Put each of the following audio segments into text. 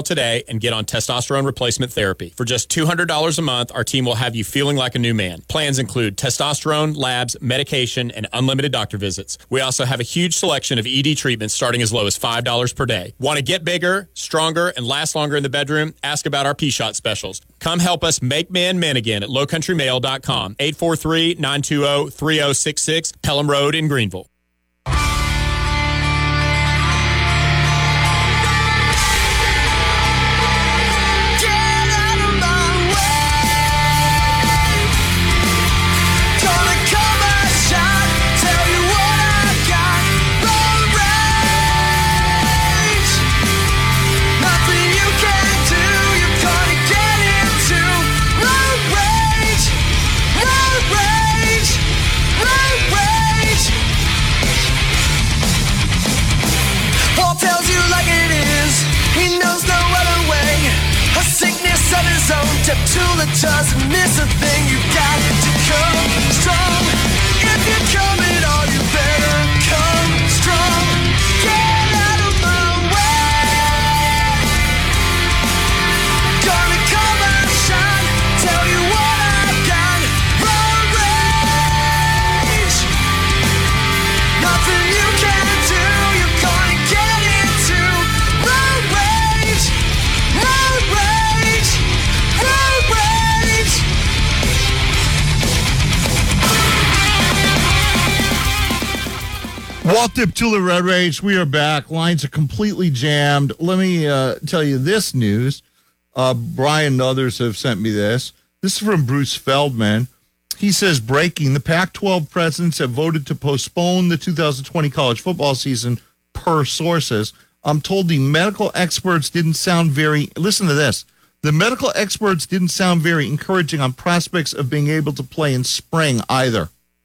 today and get on testosterone replacement therapy. For just $200 a month, our team will have you feeling like a new man. Plans include testosterone, labs, medication, and unlimited doctor visits. We also have a huge selection of ED treatments starting as low as $5 per day. Want to get bigger, stronger, and last longer in the bedroom? Ask about our P-Shot specials. Come help us make men men again at lowcountrymail.com. 843-920-3066, Pelham Road in Greenville. Tula doesn't miss a thing. You got to come strong. If you're coming on, you better come strong. Get out of my way. Gonna call my shot. Tell you what I've got. Road rage. Nothing you can do. You're gonna get into road rage. Road rage. Road rage. Walt Diptula, Road Rage. We are back. Lines are completely jammed. Let me tell you this news. Brian and others have sent me this. This is from Bruce Feldman. He says, breaking, the Pac-12 presidents have voted to postpone the 2020 college football season per sources. I'm told the medical experts didn't sound listen to this. The medical experts didn't sound very encouraging on prospects of being able to play in spring either.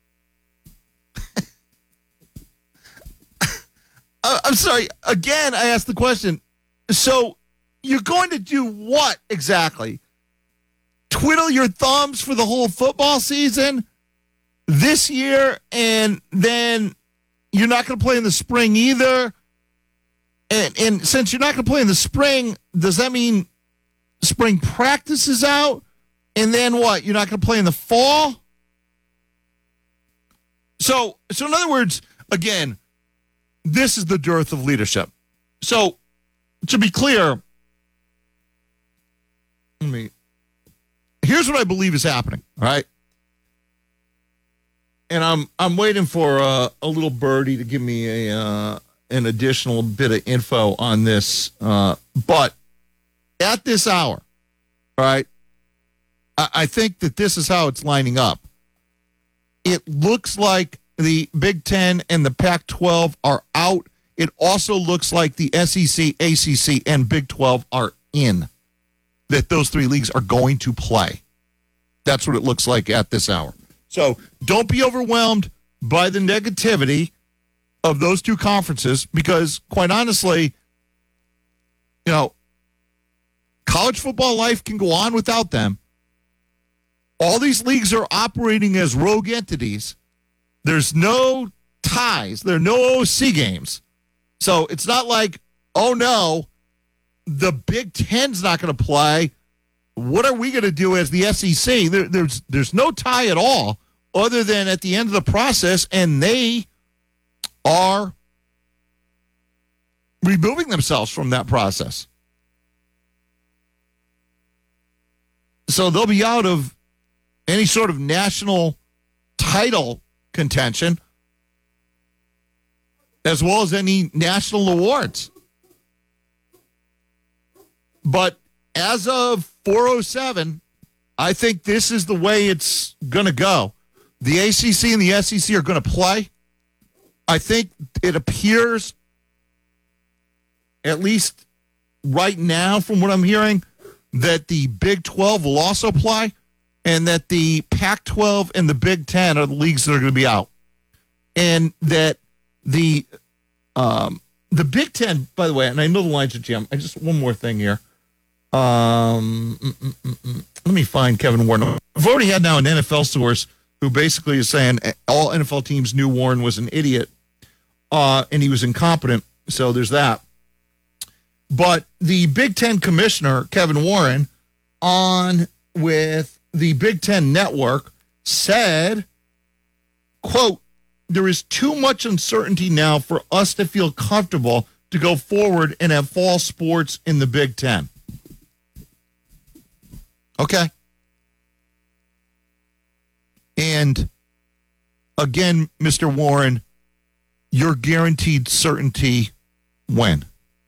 I'm sorry. Again, I asked the question. So you're going to do what exactly? Twiddle your thumbs for the whole football season this year, and then you're not going to play in the spring either? And since you're not going to play in the spring, does that mean spring practice is out? And then what? You're not going to play in the fall? So in other words, again, this is the dearth of leadership. So, to be clear, here's what I believe is happening, all right? And I'm waiting for a little birdie to give me an additional bit of info on this. But at this hour, all right, I think that this is how it's lining up. It looks like the Big Ten and the Pac-12 are out. It also looks like the SEC, ACC, and Big 12 are in. That those three leagues are going to play. That's what it looks like at this hour. So don't be overwhelmed by the negativity of those two conferences because, quite honestly, college football life can go on without them. All these leagues are operating as rogue entities. There's no ties. There are no OC games. So it's not like, oh, no, the Big Ten's not going to play. What are we going to do as the SEC? There's no tie at all other than at the end of the process, and they are removing themselves from that process. So they'll be out of any sort of national title contention, as well as any national awards. But as of 4:07, I think this is the way it's going to go. The ACC and the SEC are going to play. I think it appears, at least right now from what I'm hearing, that the Big 12 will also play, and that the Pac-12 and the Big 10 are the leagues that are going to be out. And that the Big 10, by the way, and I know the lines are jammed. I just one more thing here. Let me find Kevin Warren. I've already had now an NFL source who basically is saying all NFL teams knew Warren was an idiot and he was incompetent. So there's that. But the Big Ten commissioner, Kevin Warren, on with the Big Ten Network said, quote, there is too much uncertainty now for us to feel comfortable to go forward and have fall sports in the Big Ten. Okay. And again, Mr. Warren, you're guaranteed certainty when?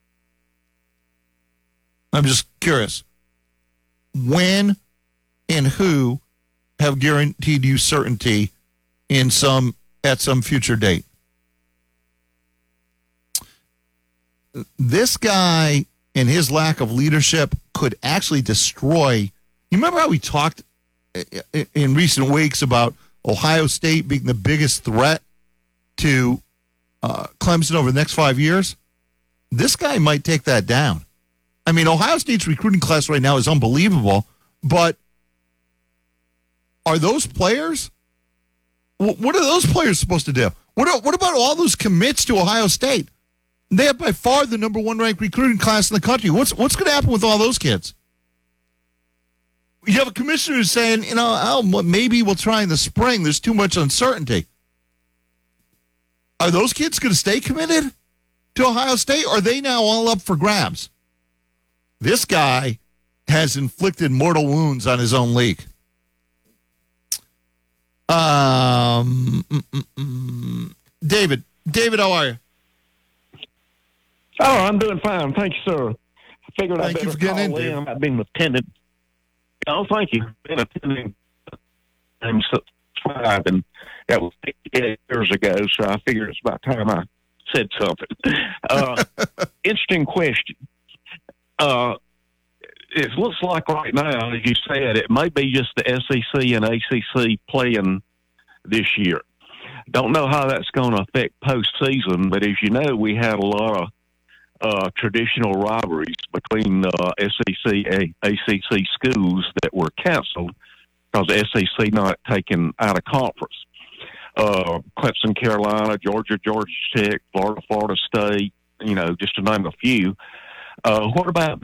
I'm just curious. When and who have guaranteed you certainty at some future date? This guy and his lack of leadership could actually destroy. You remember how we talked in recent weeks about Ohio State being the biggest threat to Clemson over the next 5 years? This guy might take that down. I mean, Ohio State's recruiting class right now is unbelievable, but are those players? What are those players supposed to do? What about all those commits to Ohio State? They have by far the number one ranked recruiting class in the country. What's going to happen with all those kids? You have a commissioner who's saying, maybe we'll try in the spring. There's too much uncertainty. Are those kids going to stay committed to Ohio State? Or are they now all up for grabs? This guy has inflicted mortal wounds on his own league. David, how are you? Oh, I'm doing fine. Thank you, sir. I figured Thank I'd you better for getting call in, in. I've been attending. Oh, thank you. Been attending. I'm subscribed, and that was 8 years ago, so I figured it's about time I said something. Interesting question. It looks like right now, as you said, it may be just the SEC and ACC playing this year. Don't know how that's going to affect postseason, but as you know, we had a lot of traditional rivalries between SEC and ACC schools that were canceled because the SEC not taken out of conference. Clemson, Carolina, Georgia Tech, Florida State, just to name a few. What about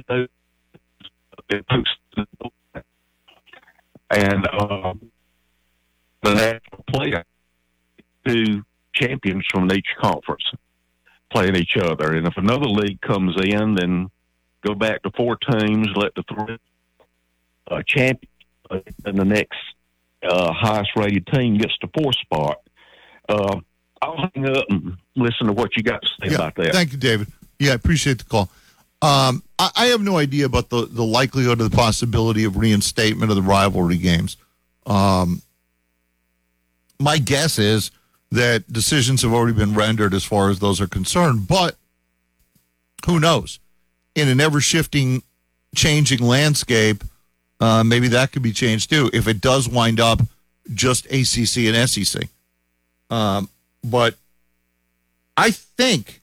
and the national player, two champions from each conference playing each other? And if another league comes in, then go back to 4 teams, let the 3 champions and the next highest rated team gets the 4th spot. I'll hang up and listen to what you got to say about that. Thank you, David. Yeah, I appreciate the call. I have no idea about the likelihood of the possibility of reinstatement of the rivalry games. My guess is that decisions have already been rendered as far as those are concerned, but who knows? In an ever-shifting, changing landscape, maybe that could be changed too if it does wind up just ACC and SEC. But I think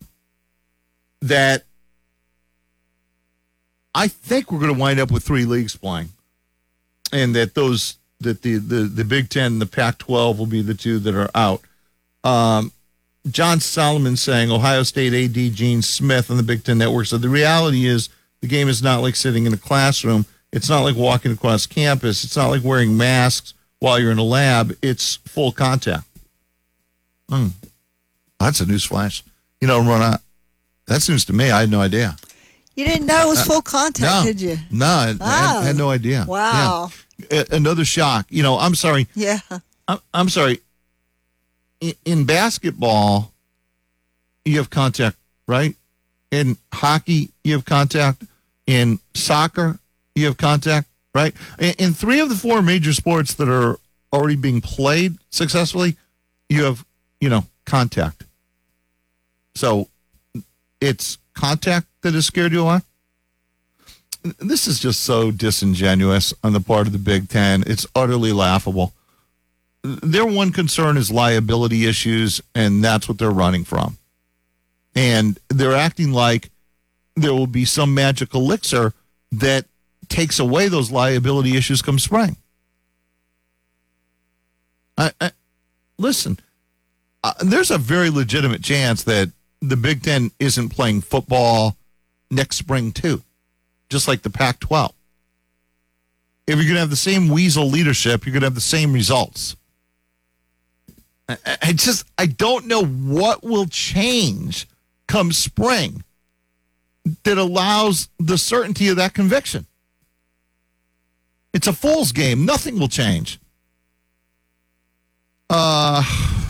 we're going to wind up with 3 leagues playing, and that the Big Ten and the Pac-12 will be the 2 that are out. John Solomon saying Ohio State AD Gene Smith on the Big Ten Network said the reality is the game is not like sitting in a classroom. It's not like walking across campus. It's not like wearing masks while you're in a lab. It's full contact. That's a news flash. Rona, that's news to me. I had no idea. You didn't know it was full contact, did you? No, I had no idea. Wow. Yeah. Another shock. I'm sorry. Yeah. I'm sorry. In basketball, you have contact, right? In hockey, you have contact. In soccer, you have contact, right? In 3 of the 4 major sports that are already being played successfully, you have, contact. So it's contact that has scared you away? This is just so disingenuous on the part of the Big Ten. It's utterly laughable. Their one concern is liability issues, and that's what they're running from. And they're acting like there will be some magic elixir that takes away those liability issues come spring. Listen, there's a very legitimate chance that the Big Ten isn't playing football next spring too, just like the Pac-12. If you're going to have the same weasel leadership, you're going to have the same results. I don't know what will change come spring that allows the certainty of that conviction. It's a fool's game. Nothing will change. Where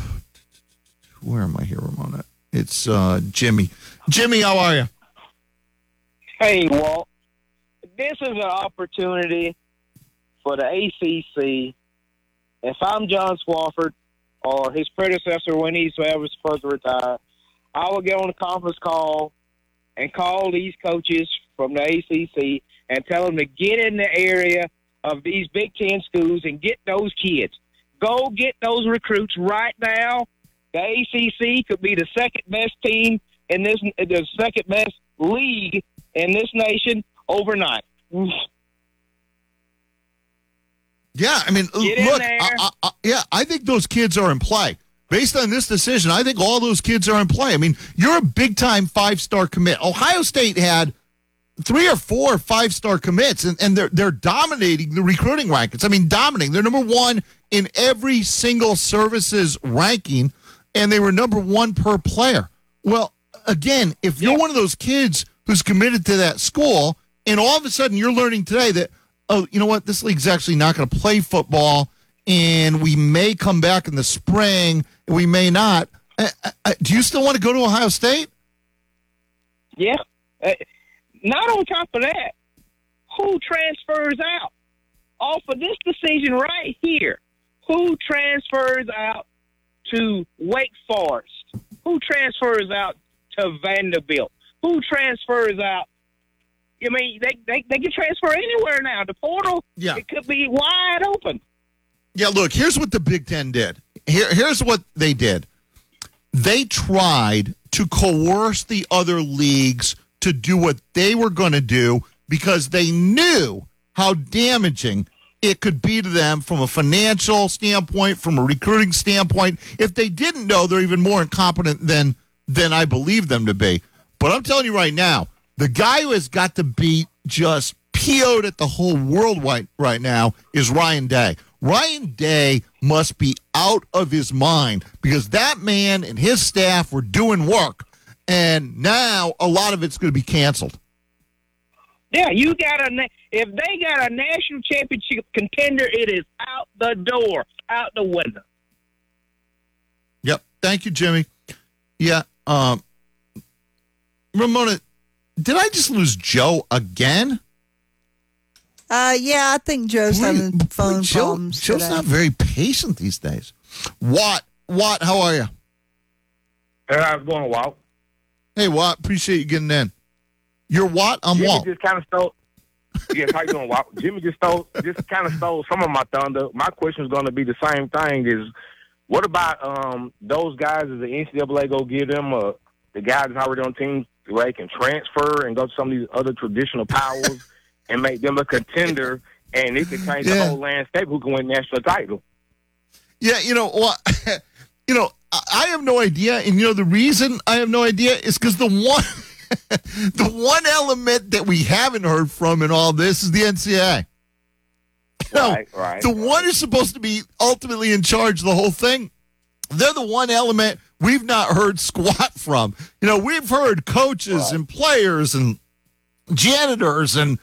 am I here, Ramona? It's Jimmy. Jimmy, how are you? Hey, Walt. This is an opportunity for the ACC. If I'm John Swofford or his predecessor when he's ever supposed to retire, I will get on a conference call and call these coaches from the ACC and tell them to get in the area of these Big Ten schools and get those kids. Go get those recruits right now. The ACC could be the second best team in this, the second best league in this nation overnight. Yeah, I mean, look, I think those kids are in play. Based on this decision, I think all those kids are in play. I mean, you're a big-time 5-star commit. Ohio State had 3 or 4 5-star commits, and they're dominating the recruiting rankings. I mean, dominating. They're number 1 in every single services ranking, and they were number 1 per player. Well, again, if you're one of those kids who's committed to that school, and all of a sudden you're learning today that, oh, you know what, this league's actually not going to play football, and we may come back in the spring, and we may not. Do you still want to go to Ohio State? Yeah. Not on top of that, who transfers out? Off of this decision right here, who transfers out to Wake Forest? Who transfers out to Vanderbilt? Who transfers out? I mean, they can transfer anywhere now. The portal, it could be wide open. Yeah, look, here's what the Big Ten did. Here's what they did. They tried to coerce the other leagues to do what they were going to do because they knew how damaging it could be to them from a financial standpoint, from a recruiting standpoint. If they didn't know, they're even more incompetent than I believe them to be. But I'm telling you right now, the guy who has got to be just PO'd at the whole world right now is Ryan Day. Ryan Day must be out of his mind because that man and his staff were doing work, and now a lot of it's going to be canceled. Yeah, if they got a national championship contender, it is out the door, out the window. Yep. Thank you, Jimmy. Yeah. Ramona, did I just lose Joe again? Yeah, I think Joe's having phone problems Joe's today. not very patient these days. Watt, how are you? Hey, how's it going, Walt? Hey, Watt, appreciate you getting in. You're Watt, I'm Jimmy Walt. just kind of stole. Yes, how you doing, Walt? Jimmy just kind of stole some of my thunder. My question is going to be the same thing: is what about those guys? Is the NCAA go give them the guys that's already on teams where they can transfer and go to some of these other traditional powers and make them a contender, and it can change the whole landscape? Who can win national title? Yeah, you know what? I have no idea, and the reason I have no idea is because the one element that we haven't heard from in all this is the NCAA. Right. The one who's supposed to be ultimately in charge of the whole thing, they're the one element we've not heard squat from. We've heard coaches and players and janitors and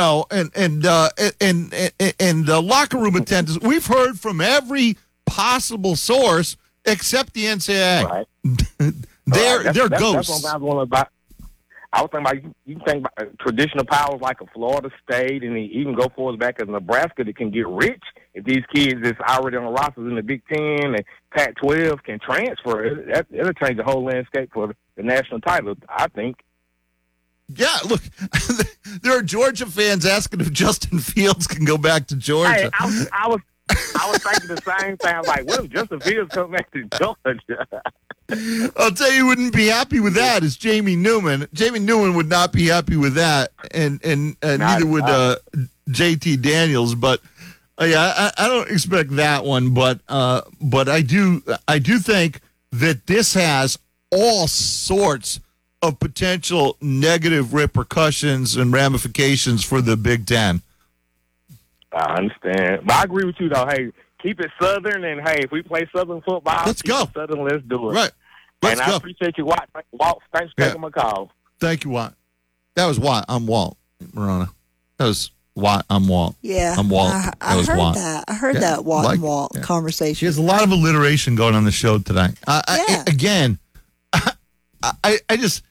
locker room attendants. We've heard from every possible source except the NCAA. Right. They're ghosts. That's what I was wondering about. I was thinking about you can think about traditional powers like a Florida State, and even go forward back as Nebraska that can get rich if these kids that's already on the rosters in the Big Ten and Pac-12 can transfer. It'll change the whole landscape for the national title, I think. Yeah, look, there are Georgia fans asking if Justin Fields can go back to Georgia. Hey, I was thinking the same thing. I was like, what if Justin Fields comes back to Georgia? I'll tell you who wouldn't be happy with that is Jamie Newman. Jamie Newman would not be happy with that, and neither would JT Daniels. But I don't expect that one. But I do think that this has all sorts of potential negative repercussions and ramifications for the Big Ten. I understand. But I agree with you, though. Hey, keep it Southern, and, hey, if we play Southern football, Let's keep go. it Southern, let's do it. Right. Let's and go. I appreciate you, Walt. Thanks for taking my call. Thank you, Walt. That was Walt. I'm Walt, Marona. That was Walt. I'm Walt. Yeah. I'm Walt. I was heard Walt. that. I heard Yeah, that Walt like and Walt it, yeah. She conversation. has a lot of alliteration going on the show tonight. Yeah. Again, I just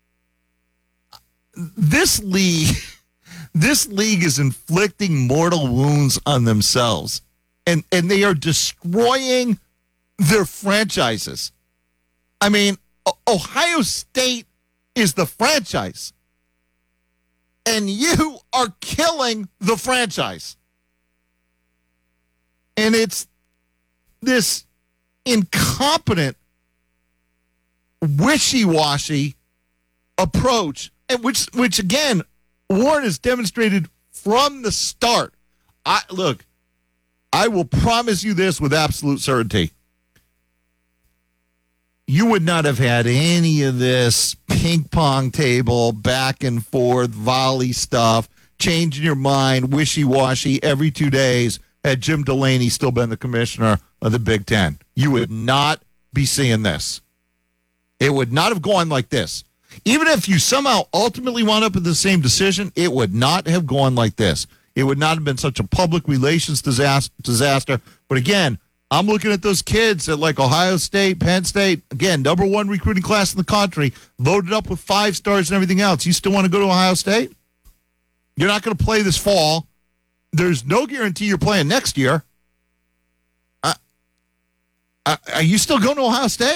this league is inflicting mortal wounds on themselves, and they are destroying their franchises. I mean, Ohio State is the franchise, and you are killing the franchise. And it's this incompetent, wishy-washy approach, and which again, Warren has demonstrated from the start. I will promise you this with absolute certainty. You would not have had any of this ping pong table, back and forth, volley stuff, changing your mind, wishy-washy every 2 days had Jim Delaney still been the commissioner of the Big Ten. You would not be seeing this. It would not have gone like this. Even if you somehow ultimately wound up with the same decision, it would not have gone like this. It would not have been such a public relations disaster. But again, I'm looking at those kids at like Ohio State, Penn State, again, number one recruiting class in the country, loaded up with 5 stars and everything else. You still want to go to Ohio State? You're not going to play this fall. There's no guarantee you're playing next year. Are you still going to Ohio State?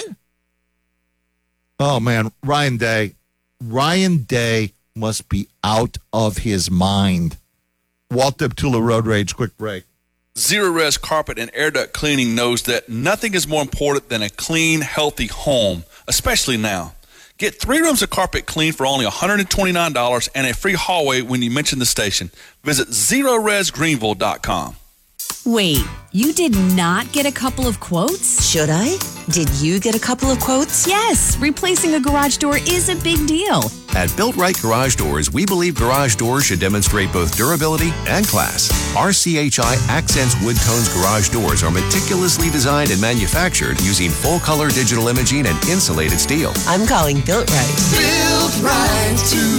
Oh, man, Ryan Day. Ryan Day must be out of his mind. Walt Deptula, Road Rage, quick break. Zerorez Carpet and Air Duct Cleaning knows that nothing is more important than a clean, healthy home, especially now. Get 3 rooms of carpet cleaned for only $129 and a free hallway when you mention the station. Visit ZerorezGreenville.com. Wait, you did not get a couple of quotes? Should I? Did you get a couple of quotes? Yes, replacing a garage door is a big deal. At Built Right Garage Doors, we believe garage doors should demonstrate both durability and class. Our CHI Accents Wood Tones garage doors are meticulously designed and manufactured using full-color digital imaging and insulated steel. I'm calling Built Right. Built Right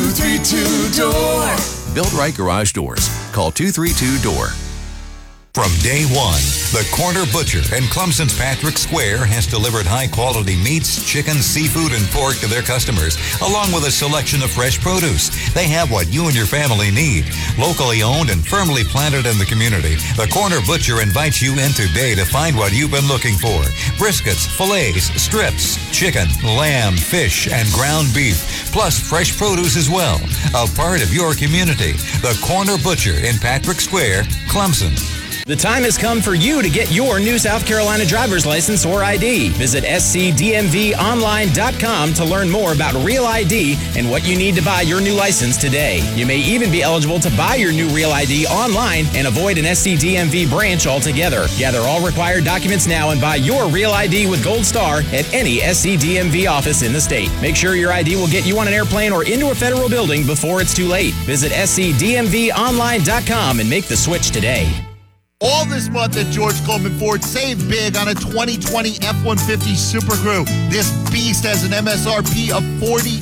232-DOOR. Built Right Garage Doors. Call 232-DOOR. From day one, the Corner Butcher in Clemson's Patrick Square has delivered high-quality meats, chicken, seafood, and pork to their customers, along with a selection of fresh produce. They have what you and your family need. Locally owned and firmly planted in the community, the Corner Butcher invites you in today to find what you've been looking for. Briskets, fillets, strips, chicken, lamb, fish, and ground beef, plus fresh produce as well. A part of your community. The Corner Butcher in Patrick Square, Clemson. The time has come for you to get your new South Carolina driver's license or ID. Visit scdmvonline.com to learn more about Real ID and what you need to buy your new license today. You may even be eligible to buy your new Real ID online and avoid an SCDMV branch altogether. Gather all required documents now and buy your Real ID with Gold Star at any SCDMV office in the state. Make sure your ID will get you on an airplane or into a federal building before it's too late. Visit scdmvonline.com and make the switch today. All this month at George Coleman Ford, save big on a 2020 F-150 Super Crew. This beast has an MSRP of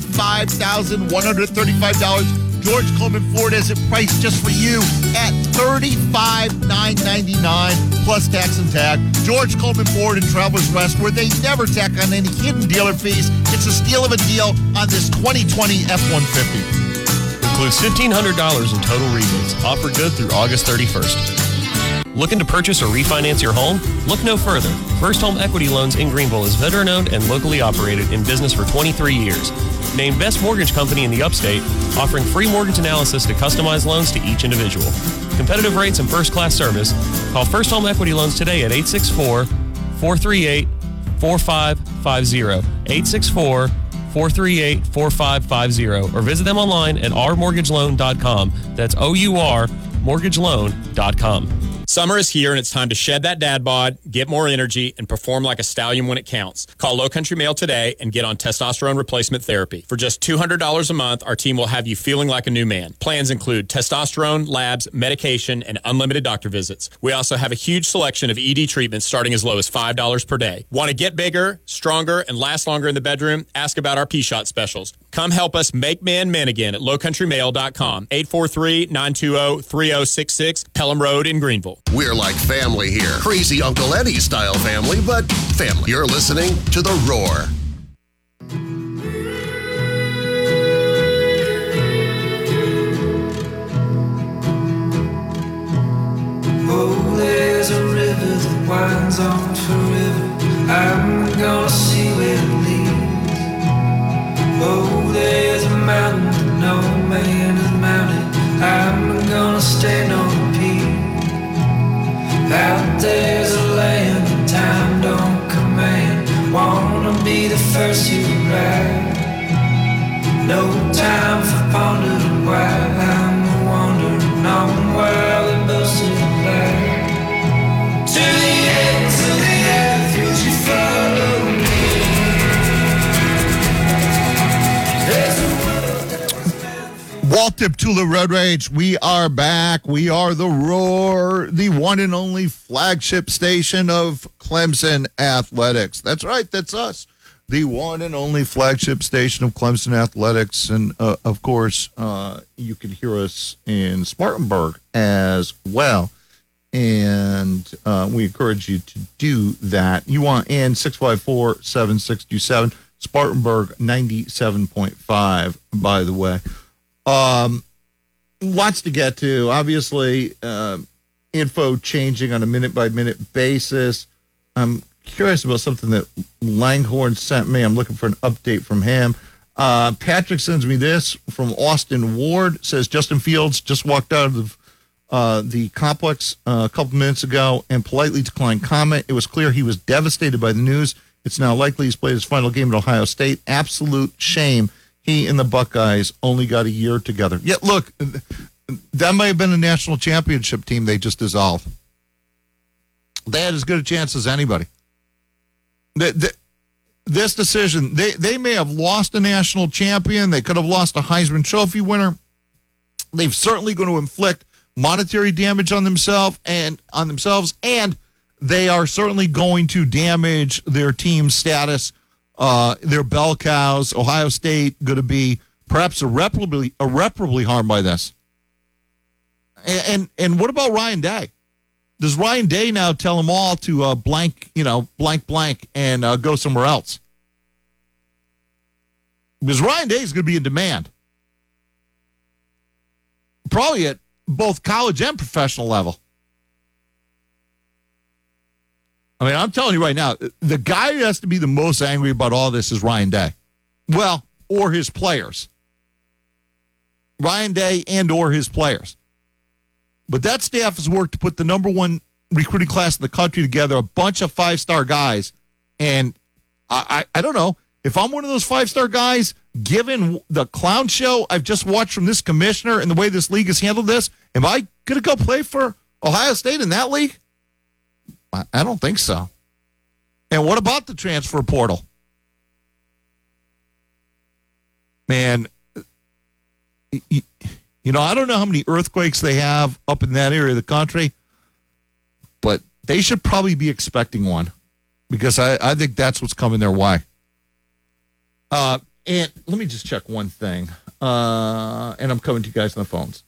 $45,135. George Coleman Ford has it priced just for you at $35,999 plus tax and tag. George Coleman Ford and Travelers Rest, where they never tack on any hidden dealer fees. It's a steal of a deal on this 2020 F-150. Includes $1,500 in total rebates. Offer good through August 31st. Looking to purchase or refinance your home? Look no further. First Home Equity Loans in Greenville is veteran-owned and locally operated, in business for 23 years. Named Best Mortgage Company in the Upstate, offering free mortgage analysis to customize loans to each individual. Competitive rates and first-class service. Call First Home Equity Loans today at 864-438-4550. 864-438-4550. Or visit them online at ourmortgageloan.com. That's OUR mortgageloan.com. Summer is here, and it's time to shed that dad bod, get more energy, and perform like a stallion when it counts. Call Low Country Male today and get on testosterone replacement therapy. For just $200 a month, our team will have you feeling like a new man. Plans include testosterone, labs, medication, and unlimited doctor visits. We also have a huge selection of ED treatments starting as low as $5 per day. Want to get bigger, stronger, and last longer in the bedroom? Ask about our P-Shot specials. Come help us make men men again at lowcountrymale.com. 843-920-3066, Pelham Road in Greenville. We're like family here. Crazy Uncle Eddie style family, but family. You're listening to The Roar. Oh, there's a river that winds on forever. I'm gonna see where it leads. Oh, there's a mountain that no man has mounted. I'm gonna stand on the peak. Out there's a land that time don't command. Wanna be the first to ride. No time for pondering why I'm wandering on while the boasting light. To the ends of the earth, would you follow me? There's a Walt Diptula Road Rage, we are back. We are The Roar, the one and only flagship station of Clemson Athletics. That's right, that's us. The one and only flagship station of Clemson Athletics. And, of course, you can hear us in Spartanburg as well. And we encourage you to do that. You want in 654-7627, Spartanburg 97.5, by the way. Lots to get to. Obviously, info changing on a minute-by-minute basis. I'm curious about something that Langhorne sent me. I'm looking for an update from him. Patrick sends me this from Austin Ward. Says Justin Fields just walked out of the complex a couple minutes ago and politely declined comment. It was clear he was devastated by the news. It's now likely he's played his final game at Ohio State. Absolute shame. He and the Buckeyes only got a year together. Yet, look, that might have been a national championship team they just dissolved. They had as good a chance as anybody. This decision, they may have lost a national champion. They could have lost a Heisman Trophy winner. They've certainly going to inflict monetary damage on themselves, and they are certainly going to damage their team's status. Their bell cows. Ohio State going to be perhaps irreparably harmed by this. And what about Ryan Day? Does Ryan Day now tell them all to blank, and go somewhere else? Because Ryan Day is going to be in demand, probably at both college and professional level. I mean, I'm telling you right now, the guy who has to be the most angry about all this is Ryan Day. Well, or his players. Ryan Day and or his players. But that staff has worked to put the number one recruiting class in the country together, a bunch of five-star guys. And I don't know, if I'm one of those five-star guys, given the clown show I've just watched from this commissioner and the way this league has handled this, am I going to go play for Ohio State in that league? I don't think so. And what about the transfer portal? Man, I don't know how many earthquakes they have up in that area of the country, but they should probably be expecting one because I think that's what's coming their way. And let me just check one thing. And I'm coming to you guys on the phones.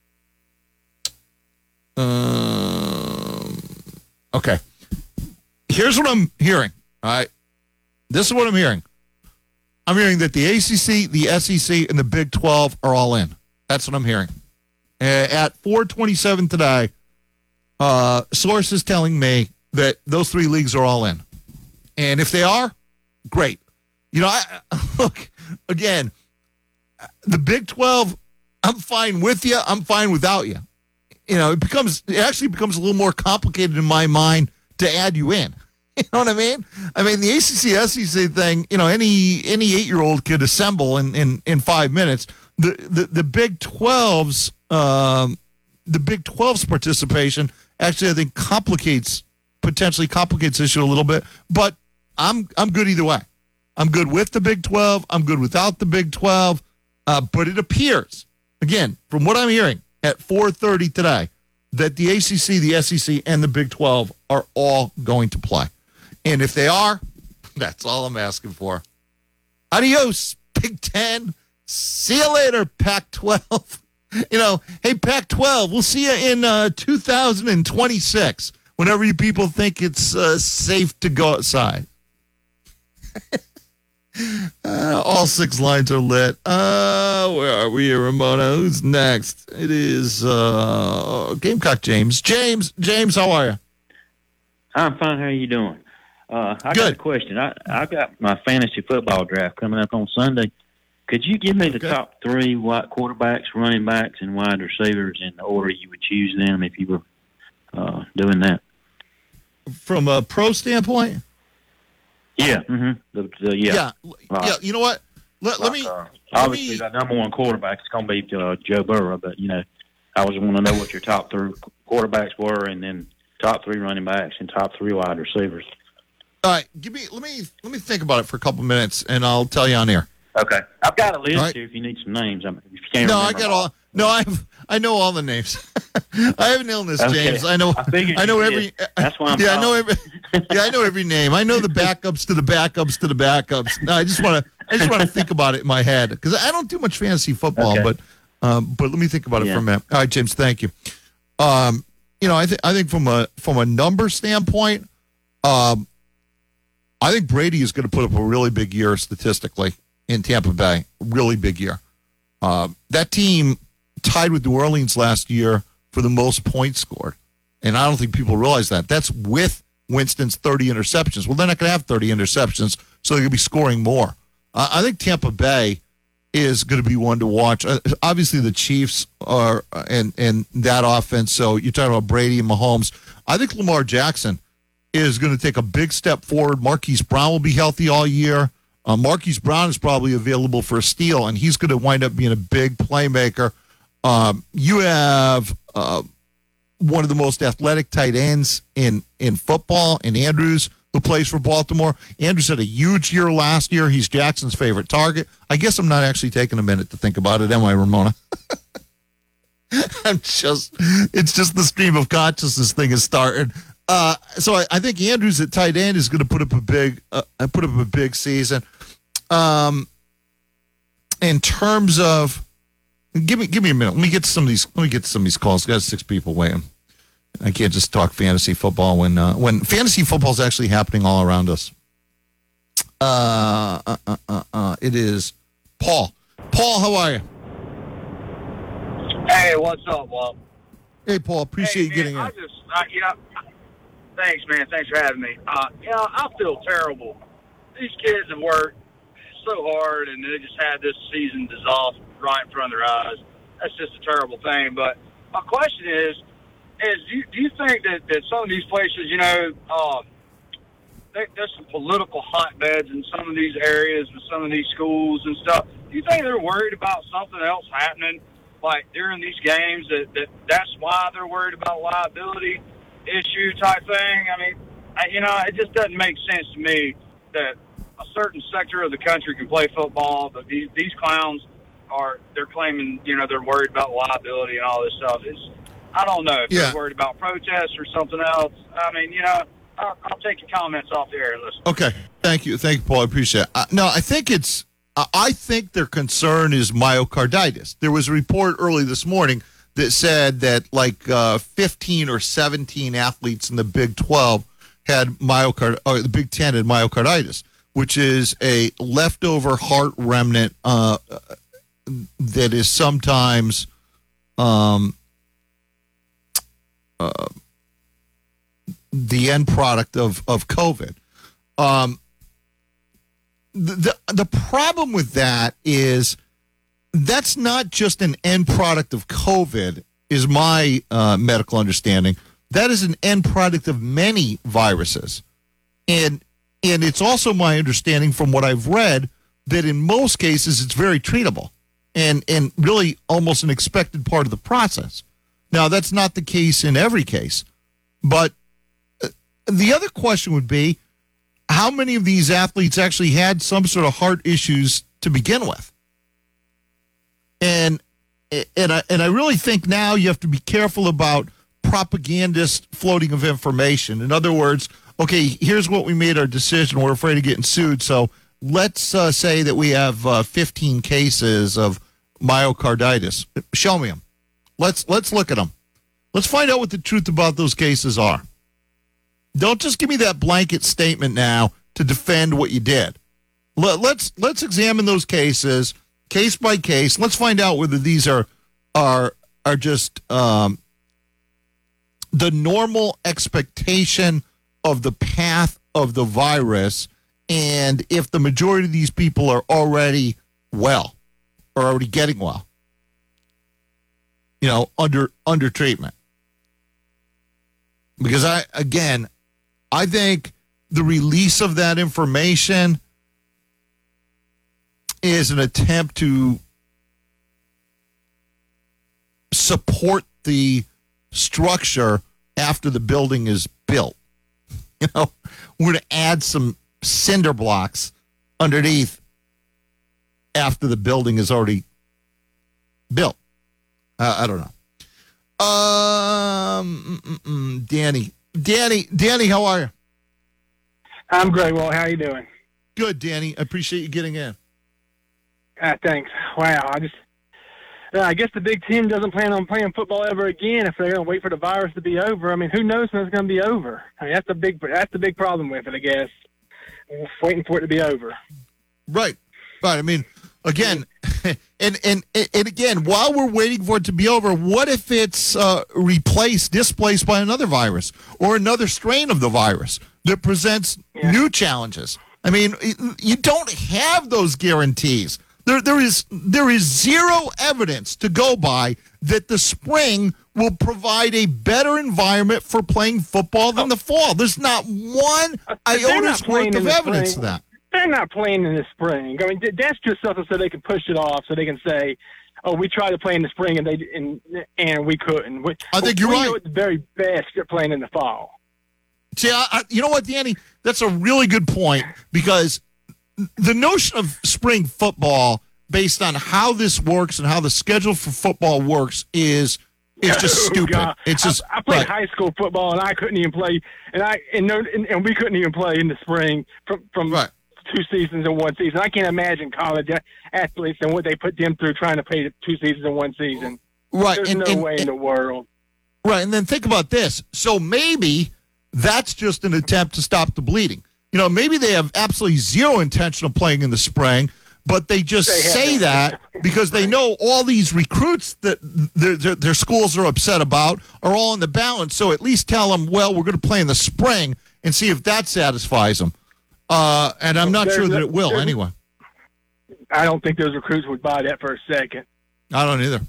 Okay. Here's what I'm hearing. All right. This is what I'm hearing. I'm hearing that the ACC, the SEC, and the Big 12 are all in. That's what I'm hearing. At 4:27 today, sources telling me that those three leagues are all in. And if they are, great. Look, again, the Big 12, I'm fine with you. I'm fine without you. It actually becomes a little more complicated in my mind to add you in. You know what I mean? I mean, the ACC, SEC thing, any 8-year-old could assemble in 5 minutes. The Big 12's participation actually I think potentially complicates the issue a little bit. But I'm good either way. I'm good with the Big 12. I'm good without the Big 12. But it appears, again, from what I'm hearing at 4:30 today, that the ACC, the SEC, and the Big 12 are all going to play. And if they are, that's all I'm asking for. Adios, Big 10. See you later, Pac-12. Hey, Pac-12, we'll see you in 2026, whenever you people think it's safe to go outside. All 6 lines are lit. Where are we here, Ramona? Who's next? It is Gamecock James. James, how are you? I'm fine. How are you doing? I got a question. I got my fantasy football draft coming up on Sunday. Could you give me the top 3 quarterbacks, running backs, and wide receivers in the order you would choose them if you were doing that? From a pro standpoint? Yeah. Mm-hmm. Yeah. You know what? Let me. Obviously, the number 1 quarterback is going to be Joe Burrow, but I was want to know what your top 3 quarterbacks were, and then top 3 running backs and top 3 wide receivers. All right, let me think about it for a couple minutes, and I'll tell you on air. Okay, I've got a list here if you need some names. If you can't I got all. No, I know all the names. I have an illness, James. I know every. That's why I'm. I know every. I know every name. I know the backups to the backups to the backups. No, I just want to think about it in my head because I don't do much fantasy football, but let me think about it for a minute. All right, James, thank you. I think from a number standpoint, I think Brady is going to put up a really big year statistically in Tampa Bay. Really big year. That team tied with New Orleans last year for the most points scored. And I don't think people realize that. That's with Winston's 30 interceptions. Well, they're not going to have 30 interceptions, so they're going to be scoring more. I think Tampa Bay is going to be one to watch. Obviously, the Chiefs are and that offense, so you're talking about Brady and Mahomes. I think Lamar Jackson is going to take a big step forward. Marquise Brown will be healthy all year. Marquise Brown is probably available for a steal, and he's going to wind up being a big playmaker. You have one of the most athletic tight ends in football, in Andrews, who plays for Baltimore. Andrews had a huge year last year. He's Jackson's favorite target. I guess I'm not actually taking a minute to think about it, am I, Ramona? It's just the stream of consciousness thing is starting. So I think Andrews at tight end is going to put up a big season. In terms of, give me a minute. Let me get to some of these calls. Got 6 people waiting. I can't just talk fantasy football when fantasy football is actually happening all around us. It is Paul. Paul, how are you? Hey, what's up, Walt? Hey, Paul. Appreciate you getting in. Thanks, man. Thanks for having me. I feel terrible. These kids have worked so hard, and they just had this season dissolved right in front of their eyes. That's just a terrible thing. But my question is do you think that some of these places, there's some political hotbeds in some of these areas with some of these schools and stuff. Do you think they're worried about something else happening, like during these games, that's why they're worried about liability issue type thing? I mean, it just doesn't make sense to me that a certain sector of the country can play football, but these clowns they're claiming, they're worried about liability and all this stuff. I don't know if they're worried about protests or something else. I mean, I'll take your comments off the air and listen. Okay. Thank you, Paul. I appreciate it. No, I think their concern is myocarditis. There was a report early this morning that said that 15 or 17 athletes in the Big 12 had the Big 10 had myocarditis, which is a leftover heart remnant that is sometimes the end product of COVID. The problem with that is that's not just an end product of COVID, is my medical understanding. That is an end product of many viruses. And it's also my understanding from what I've read that in most cases it's very treatable and really almost an expected part of the process. Now, that's not the case in every case, But the other question would be, how many of these athletes actually had some sort of heart issues to begin with? And I really think now you have to be careful about propagandist floating of information. In other words, okay, here's what we made our decision. We're afraid of getting sued, so let's say that we have 15 cases of myocarditis. Show me them. Let's look at them. Let's find out what the truth about those cases are. Don't just give me that blanket statement now to defend what you did. Let's examine those cases case by case. Let's find out whether these are just the normal expectation of the path of the virus, and if the majority of these people are already well or already getting well, under treatment. Because I think the release of that information is an attempt to support the structure after the building is built. We're going to add some cinder blocks underneath after the building is already built. I don't know. Danny, how are you? I'm great. Well, how are you doing? Good, Danny. I appreciate you getting in. Thanks. Wow. I guess the Big Ten doesn't plan on playing football ever again if they're going to wait for the virus to be over. I mean, who knows when it's going to be over? I mean, that's the big problem with it, I guess. We're waiting for it to be over. Right. I mean, again, and again, while we're waiting for it to be over, what if it's displaced by another virus or another strain of the virus that presents new challenges? I mean, you don't have those guarantees. There is zero evidence to go by that the spring will provide a better environment for playing football than the fall. There's not one iota worth of evidence to that. They're not playing in the spring. I mean, that's just something so they can push it off, so they can say, "Oh, we tried to play in the spring and we couldn't." I think you're right. At the very best, they're playing in the fall. See, you know what, Danny? That's a really good point, because the notion of spring football, based on how this works and how the schedule for football works, is just stupid. God. It's just. I played high school football, and I couldn't even play, and we couldn't even play in the spring from 2 seasons in 1 season. I can't imagine college athletes and what they put them through trying to play 2 seasons in 1 season. Right. There's no way in the world. Right, and then think about this. So maybe that's just an attempt to stop the bleeding. Maybe they have absolutely zero intention of playing in the spring, but they just say that because they know all these recruits that their schools are upset about are all in the balance. So at least tell them, well, we're going to play in the spring and see if that satisfies them. And I'm not sure that it will anyway. I don't think those recruits would buy that for a second. I don't either.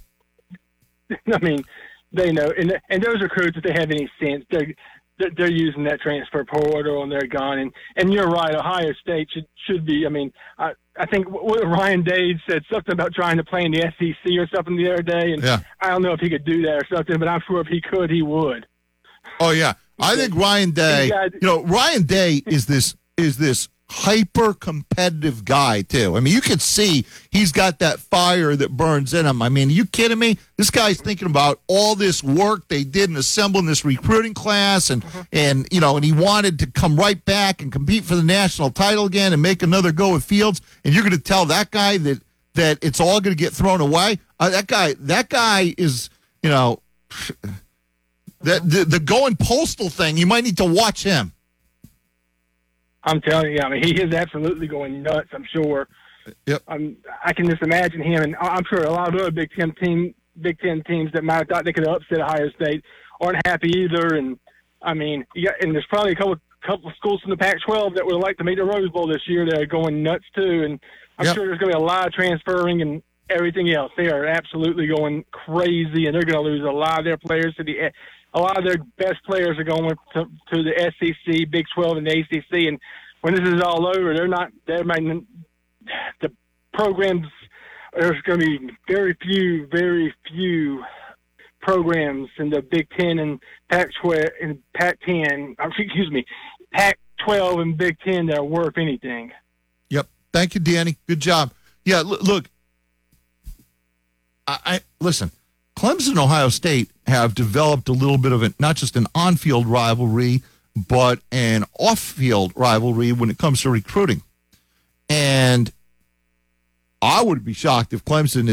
I mean, they know. And those recruits, if they have any sense, they're using that transfer portal and they're gone. And you're right, Ohio State should be. I mean, I think Ryan Day said something about trying to play in the SEC or something the other day. And I don't know if he could do that or something, but I'm sure if he could, he would. Oh, yeah. I think Ryan Day, Ryan Day is this hyper competitive guy too. I mean, you can see he's got that fire that burns in him. I mean, are you kidding me? This guy's thinking about all this work they did in assembling this recruiting class, and he wanted to come right back and compete for the national title again and make another go at Fields. And you're going to tell that guy that it's all going to get thrown away? That guy is, the going postal thing. You might need to watch him. I'm telling you, I mean, he is absolutely going nuts, I'm sure. Yep. I can just imagine him, and I'm sure a lot of other Big Ten teams that might have thought they could have upset Ohio State aren't happy either. And, I mean, and there's probably a couple of schools from the Pac-12 that would like to make the Rose Bowl this year that are going nuts too. And I'm sure there's going to be a lot of transferring and everything else. They are absolutely going crazy, and they're going to lose a lot of their players a lot of their best players are going to the SEC, Big 12, and the ACC. And when this is all over, the programs, there's going to be very few programs in the Big Ten and Pac-12 and Pac-10. Excuse me, Pac-12 and Big Ten that are worth anything. Yep. Thank you, Danny. Good job. Yeah. Look. I listen. Clemson and Ohio State have developed a little bit of not just an on-field rivalry, but an off-field rivalry when it comes to recruiting. And I would be shocked if Clemson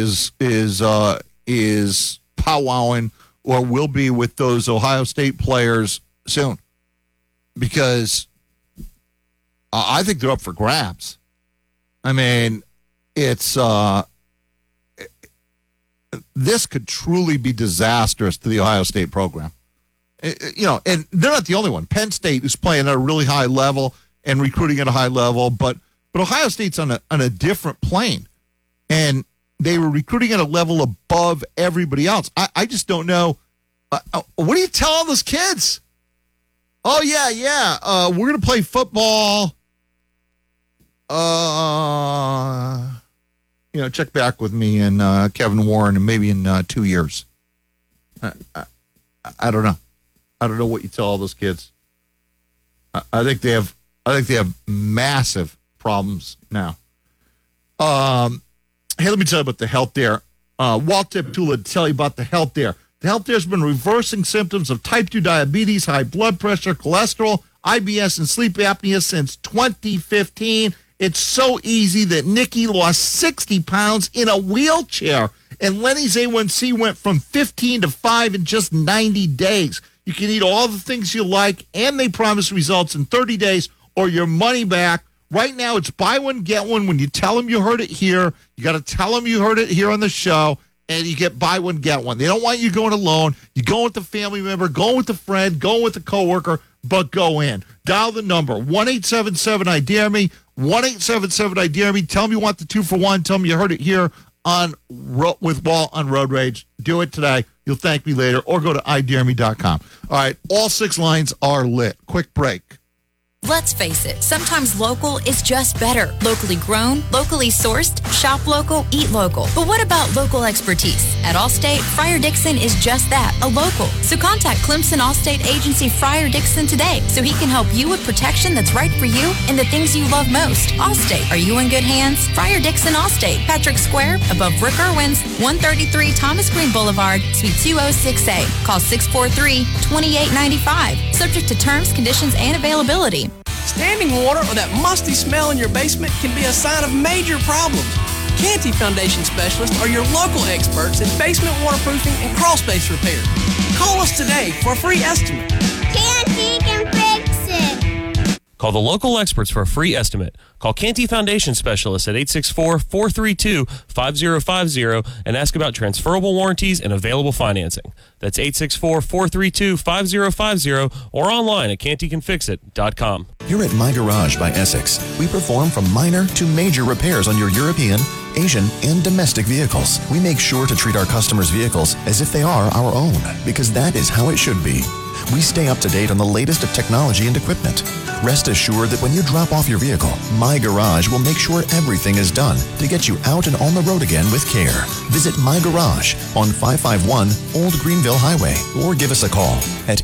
is powwowing or will be with those Ohio State players soon, because I think they're up for grabs. I mean, it's this could truly be disastrous to the Ohio State program. You know, and they're not the only one. Penn State is playing at a really high level and recruiting at a high level, but Ohio State's on a different plane, and they were recruiting at a level above everybody else. I just don't know. What do you tell all those kids? Oh, yeah. We're going to play football. Check back with me and Kevin Warren, and maybe in 2 years. I don't know. I don't know what you tell all those kids. I think they have massive problems now. Hey, let me tell you about the Health Dare. Walt Tiptula to tell you about the Health Dare. The Health Dare has been reversing symptoms of type 2 diabetes, high blood pressure, cholesterol, IBS, and sleep apnea since 2015. It's so easy that Nikki lost 60 pounds in a wheelchair, and Lenny's A1C went from 15 to 5 in just 90 days. You can eat all the things you like, and they promise results in 30 days or your money back. Right now, it's buy one, get one. When you tell them you heard it here, you got to tell them you heard it here on the show, and you get buy one, get one. They don't want you going alone. You go with the family member, go with the friend, go with the coworker, but go in. Dial the number, 1-877-I-DARE-ME, 1-877-I-DARE-ME. Tell them you want the 2-for-1. Tell them you heard it here with Walt on Road Rage. Do it today. You'll thank me later, or go to idareme.com. All right, all 6 lines are lit. Quick break. Let's face it, sometimes local is just better. Locally grown, locally sourced, shop local, eat local. But what about local expertise? At Allstate, Friar Dixon is just that, a local. So contact Clemson Allstate Agency Friar Dixon today so he can help you with protection that's right for you and the things you love most. Allstate, are you in good hands? Friar Dixon Allstate, Patrick Square, above Rick Irwin's, 133 Thomas Green Boulevard, Suite 206A. Call 643-2895. Subject to terms, conditions, and availability. Standing water or that musty smell in your basement can be a sign of major problems. Canty Foundation Specialists are your local experts in basement waterproofing and crawl space repair. Call us today for a free estimate. Canty can fix it. Call the local experts for a free estimate. Call Canty Foundation Specialists at 864-432-5050 and ask about transferable warranties and available financing. That's 864-432-5050 or online at cantycanfixit.com. Here at My Garage by Essex, we perform from minor to major repairs on your European, Asian, and domestic vehicles. We make sure to treat our customers' vehicles as if they are our own, because that is how it should be. We stay up to date on the latest of technology and equipment. Rest assured that when you drop off your vehicle, My Garage will make sure everything is done to get you out and on the road again with care. Visit My Garage on 551 Old Greenville Highway or give us a call at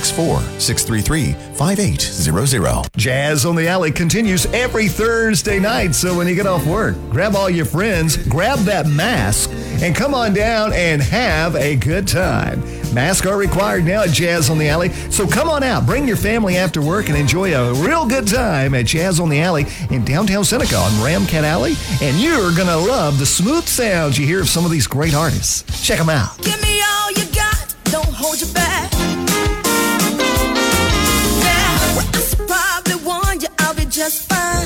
864-633-5800. Jazz on the Alley continues every Thursday night, so when you get off work, grab all your friends, grab that mask, and come on down and have a good time. Masks are required now at Jazz on the Alley, so come on out, bring your family after work, and enjoy a real good time at Jazz on the Alley in downtown Seneca on Ramcat Alley, and you're going to love the smooth sounds you hear of some of these great artists. Check them out. Give me all you got, don't hold your back. Now, I probably warned you, I'll be just fine.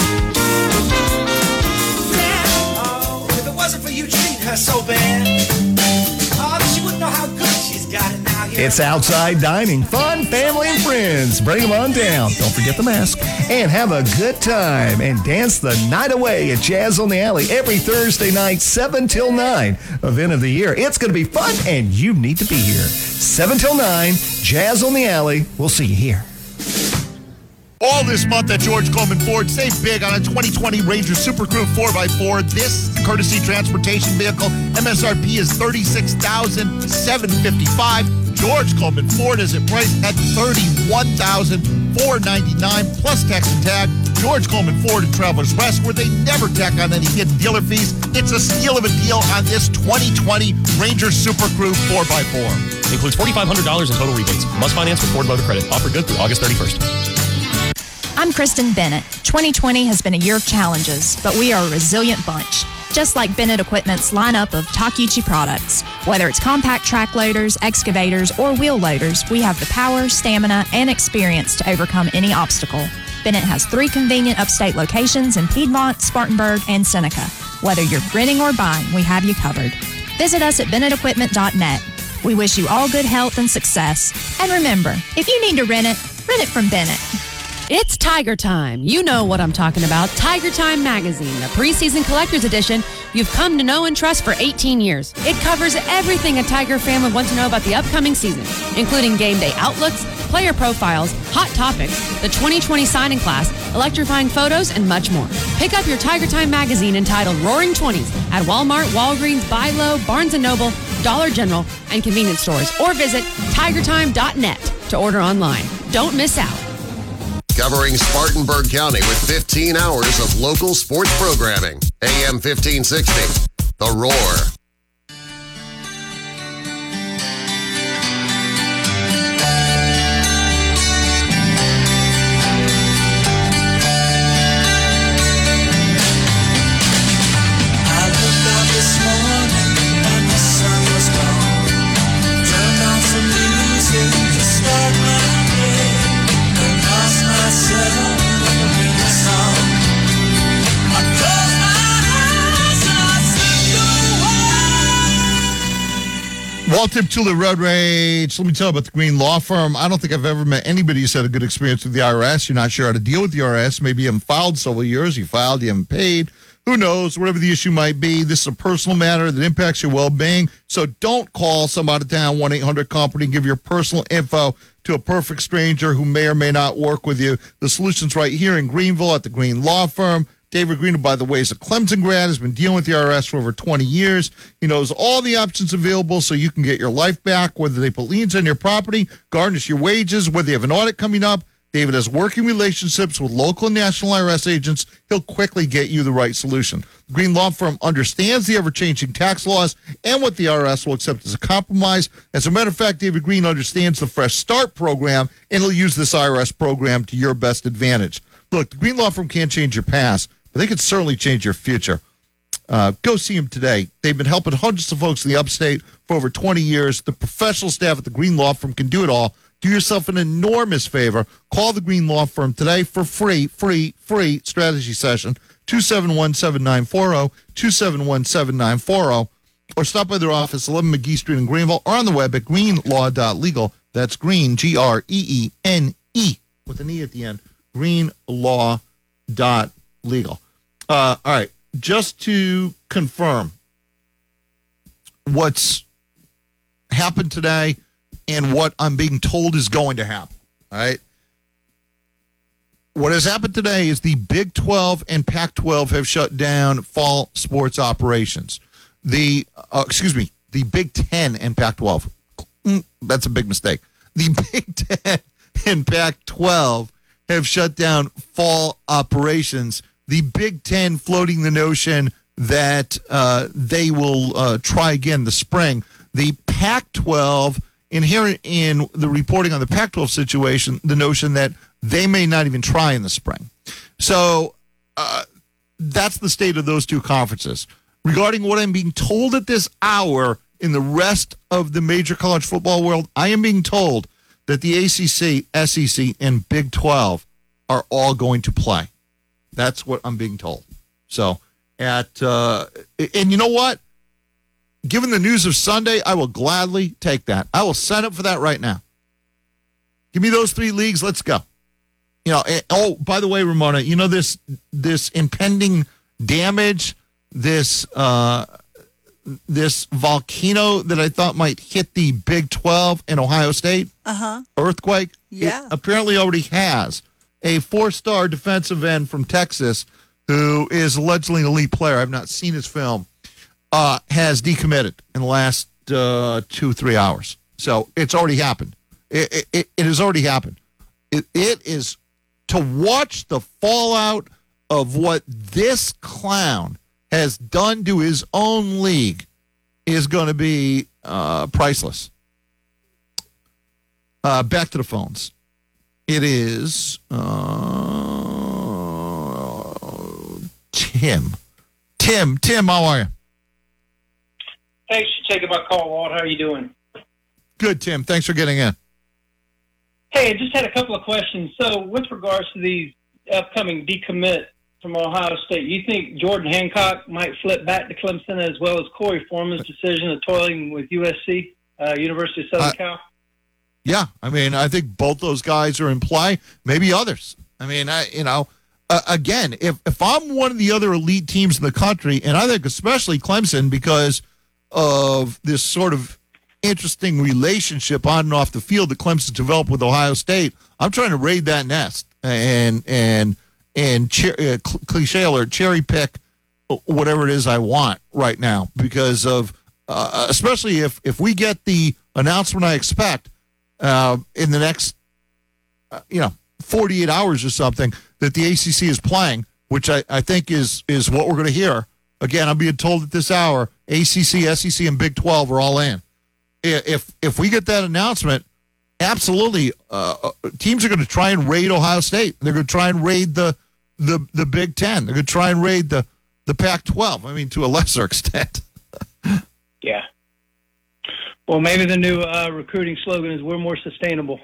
Now, oh, if it wasn't for you treating her so bad, oh, she wouldn't know how good she's got it now. It's outside dining, fun, family, and friends. Bring them on down. Don't forget the mask. And have a good time and dance the night away at Jazz on the Alley every Thursday night, 7 till 9. Event of the year. It's going to be fun, and you need to be here. 7 till 9, Jazz on the Alley. We'll see you here. All this month at George Coleman Ford, save big on a 2020 Ranger Super Crew 4x4. This courtesy transportation vehicle. MSRP is $36,755. George Coleman Ford is it priced at $31,499 plus tax and tag. George Coleman Ford and Travelers Rest, where they never tack on any hidden dealer fees. It's a steal of a deal on this 2020 Ranger Super Crew 4x4. Includes $4,500 in total rebates. Must finance with Ford Motor Credit. Offer good through August 31st. I'm Kristen Bennett. 2020 has been a year of challenges, but we are a resilient bunch. Just like Bennett Equipment's lineup of Takeuchi products. Whether it's compact track loaders, excavators, or wheel loaders, we have the power, stamina, and experience to overcome any obstacle. Bennett has 3 convenient upstate locations in Piedmont, Spartanburg, and Seneca. Whether you're renting or buying, we have you covered. Visit us at BennettEquipment.net. We wish you all good health and success. And remember, if you need to rent it from Bennett. It's Tiger Time. You know what I'm talking about. Tiger Time Magazine, the preseason collector's edition you've come to know and trust for 18 years. It covers everything a Tiger fan would want to know about the upcoming season, including game day outlooks, player profiles, hot topics, the 2020 signing class, electrifying photos, and much more. Pick up your Tiger Time magazine entitled Roaring 20s at Walmart, Walgreens, Buy Low, Barnes & Noble, Dollar General, and convenience stores, or visit tigertime.net to order online. Don't miss out. Covering Spartanburg County with 15 hours of local sports programming. AM 1560, The Roar. Tip to the road rage. Let me tell you about the Green Law Firm. I don't think I've ever met anybody who's had a good experience with the IRS. You're not sure how to deal with the IRS. Maybe you haven't filed several years. You filed, you haven't paid. Who knows? Whatever the issue might be, this is a personal matter that impacts your well-being. So don't call some out of town 1-800-COMPANY and give your personal info to a perfect stranger who may or may not work with you. The solution's right here in Greenville at the Green Law Firm. David Green, who, by the way, is a Clemson grad, has been dealing with the IRS for over 20 years. He knows all the options available so you can get your life back, whether they put liens on your property, garnish your wages, whether you have an audit coming up. David has working relationships with local and national IRS agents. He'll quickly get you the right solution. The Green Law Firm understands the ever-changing tax laws and what the IRS will accept as a compromise. As a matter of fact, David Green understands the Fresh Start program, and he'll use this IRS program to your best advantage. Look, the Green Law Firm can't change your past, but they could certainly change your future. Go see them today. They've been helping hundreds of folks in the upstate for over 20 years. The professional staff at the Green Law Firm can do it all. Do yourself an enormous favor. Call the Green Law Firm today for free strategy session, 271-7940, 271-7940, or stop by their office, 11 McGee Street in Greenville, or on the web at greenlaw.legal. That's green, G-R-E-E-N-E, with an E at the end, greenlaw.legal. All right, just to confirm what's happened today and what I'm being told is going to happen, all right? What has happened today is the Big 12 and Pac-12 have shut down fall sports operations. The Big 10 and Pac-12. That's a big mistake. The Big 10 and Pac-12 have shut down fall operations. The Big 10 floating the notion that they will try again this spring. The Pac-12, inherent in the reporting on the Pac-12 situation, the notion that they may not even try in the spring. So that's the state of those two conferences. Regarding what I'm being told at this hour in the rest of the major college football world, I am being told that the ACC, SEC, and Big 12 are all going to play. That's what I'm being told. So, and you know what? Given the news of Sunday, I will gladly take that. I will sign up for that right now. Give me those three leagues. Let's go. You know. Oh, by the way, Ramona, you know this impending damage, this volcano that I thought might hit the Big 12 in Ohio State. Earthquake. Yeah. It apparently already has. A 4-star defensive end from Texas who is allegedly an elite player, I've not seen his film, has decommitted in the last 2-3 hours. So it's already happened. It has already happened. It is to watch the fallout of what this clown has done to his own league is going to be priceless. Back to the phones. It is Tim. Tim, how are you? Thanks for taking my call, Walt. How are you doing? Good, Tim. Thanks for getting in. Hey, I just had a couple of questions. So with regards to these upcoming decommit from Ohio State, you think Jordan Hancock might flip back to Clemson as well as Corey Foreman's decision of toiling with USC, University of Southern Cal? Yeah, I mean, I think both those guys are in play, maybe others. I mean, again, if I'm one of the other elite teams in the country, and I think especially Clemson because of this sort of interesting relationship on and off the field that Clemson developed with Ohio State, I'm trying to raid that nest and cliche or cherry pick whatever it is I want right now because of especially if we get the announcement I expect in the next 48 hours or something that the ACC is playing, which I think is what we're going to hear. Again, I'm being told at this hour, ACC, SEC, and Big 12 are all in. If we get that announcement, absolutely, teams are going to try and raid Ohio State. They're going to try and raid the Big 10. They're going to try and raid the Pac-12. I mean, to a lesser extent. Yeah. Well, maybe the new recruiting slogan is "We're more sustainable."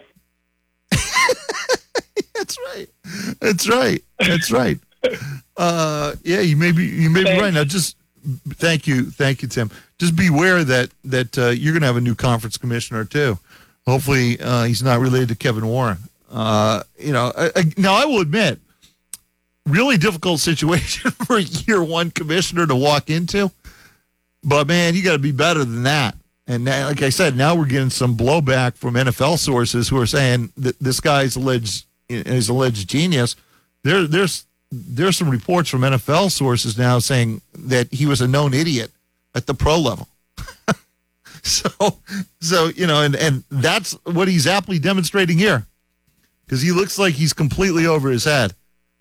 That's right. Yeah, you may be right. Now, just thank you, Tim. Just beware that you're going to have a new conference commissioner too. Hopefully, he's not related to Kevin Warren. Now I will admit, really difficult situation for a year one commissioner to walk into. But man, you got to be better than that. And now, like I said, now we're getting some blowback from NFL sources who are saying that this guy's alleged genius. There's some reports from NFL sources now saying that he was a known idiot at the pro level. So and that's what he's aptly demonstrating here because he looks like he's completely over his head.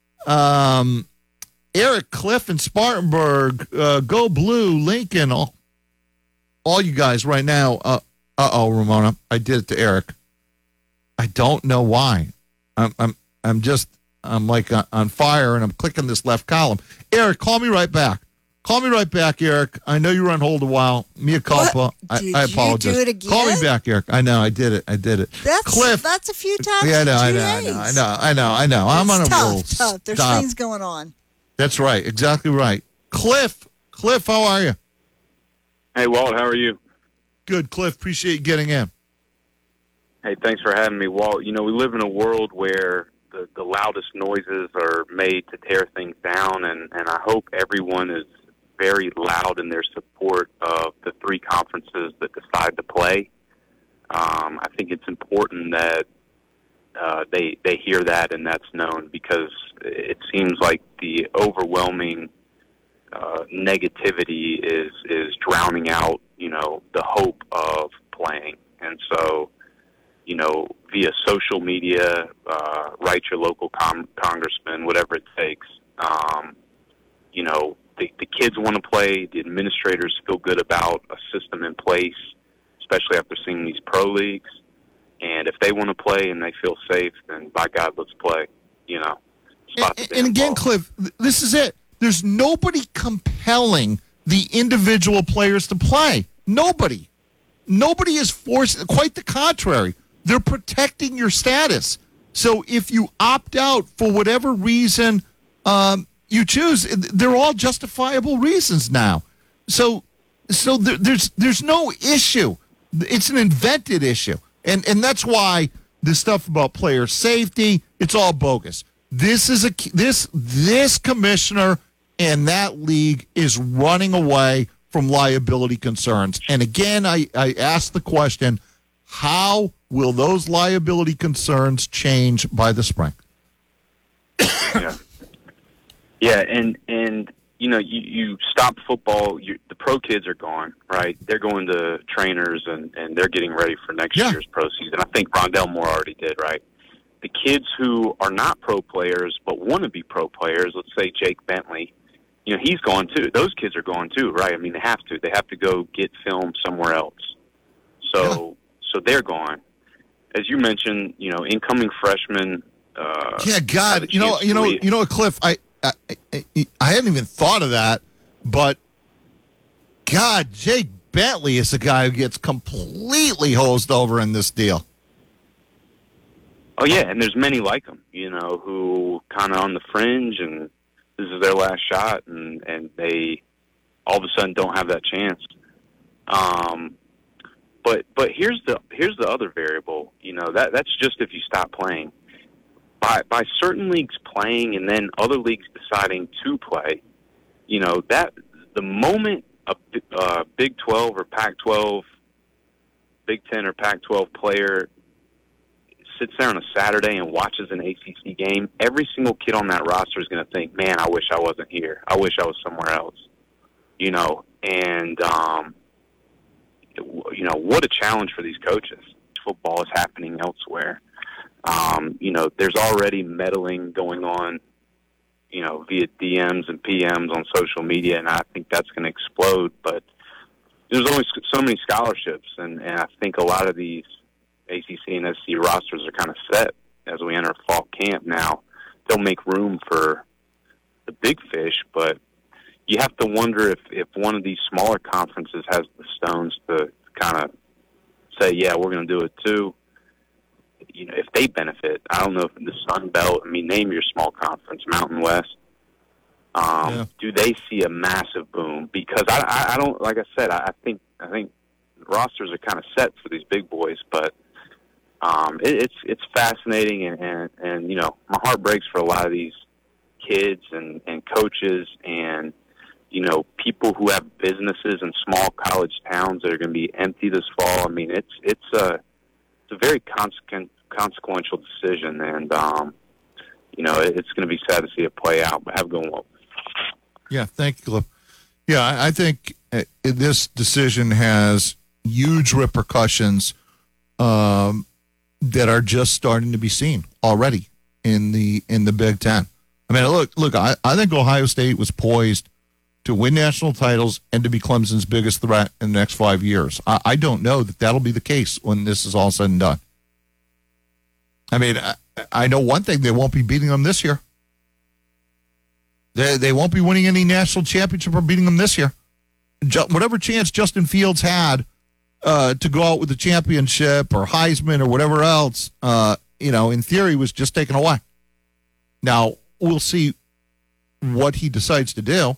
Eric, Cliff, and Spartanburg, go blue, Lincoln, all you guys right now. Ramona, I did it to Eric. I don't know why. I'm like on fire and I'm clicking this left column. Eric, call me right back. Eric. I know you were on hold a while. Mea culpa. I apologize. Do it again? Call me back, Eric. I know, I did it. Cliff. That's a few times. Yeah, I know. I'm on a roll. Tough. There's things going on. That's right. Exactly right. Cliff, how are you? Hey, Walt, how are you? Good, Cliff. Appreciate you getting in. Hey, thanks for having me, Walt. We live in a world where the loudest noises are made to tear things down, and I hope everyone is very loud in their support of the three conferences that decide to play. I think it's important that they hear that and that's known because it seems like the overwhelming negativity is drowning out, the hope of playing. And so, via social media, write your local congressman, whatever it takes. The kids want to play. The administrators feel good about a system in place, especially after seeing these pro leagues. And if they want to play and they feel safe, then by God, let's play. And again, Cliff, this is it. There's nobody compelling the individual players to play. Nobody is forced. Quite the contrary. They're protecting your status. So if you opt out for whatever reason you choose, they're all justifiable reasons now. So there's no issue. It's an invented issue, and that's why this stuff about player safety, it's all bogus. This commissioner and that league is running away from liability concerns. And again, I ask the question: how will those liability concerns change by the spring? Yeah. Yeah, and you stop football, the pro kids are gone, right? They're going to trainers, and they're getting ready for next year's pro season. I think Rondell Moore already did, right? The kids who are not pro players but want to be pro players, let's say Jake Bentley, he's gone too. Those kids are gone too, right? I mean, they have to. They have to go get film somewhere else. So they're gone. As you mentioned, incoming freshmen. God, Cliff, I hadn't even thought of that, but God, Jake Bentley is the guy who gets completely hosed over in this deal. Oh yeah, and there's many like him, who kind of on the fringe, and this is their last shot, and they all of a sudden don't have that chance. But here's the other variable, that's just if you stop playing. By certain leagues playing and then other leagues deciding to play, that the moment a Big 12 or Pac-12, Big 10 or Pac-12 player sits there on a Saturday and watches an ACC game, every single kid on that roster is going to think, man, I wish I wasn't here. I wish I was somewhere else. And what a challenge for these coaches. Football is happening elsewhere. There's already meddling going on, via DMs and PMs on social media, and I think that's going to explode. But there's only so many scholarships, and I think a lot of these ACC and SC rosters are kind of set as we enter fall camp now. They'll make room for the big fish, but you have to wonder if one of these smaller conferences has the stones to kind of say, yeah, we're going to do it too. If they benefit, I don't know if the Sun Belt, name your small conference, Mountain West, do they see a massive boom? Because I don't, like I said, I think rosters are kind of set for these big boys, but it's fascinating, and my heart breaks for a lot of these kids and coaches and people who have businesses in small college towns that are going to be empty this fall. It's a very consequential decision, and it's going to be sad to see it play out. But have a good one. Yeah, thank you, Cliff. Yeah, I think this decision has huge repercussions that are just starting to be seen already in the Big Ten. Look, I think Ohio State was poised to win national titles and to be Clemson's biggest threat in the next 5 years. I don't know that that'll be the case when this is all said and done. I know one thing, they won't be beating them this year. They won't be winning any national championship or beating them this year. Whatever chance Justin Fields had to go out with the championship or Heisman or whatever else, in theory was just taken away. Now, we'll see what he decides to do.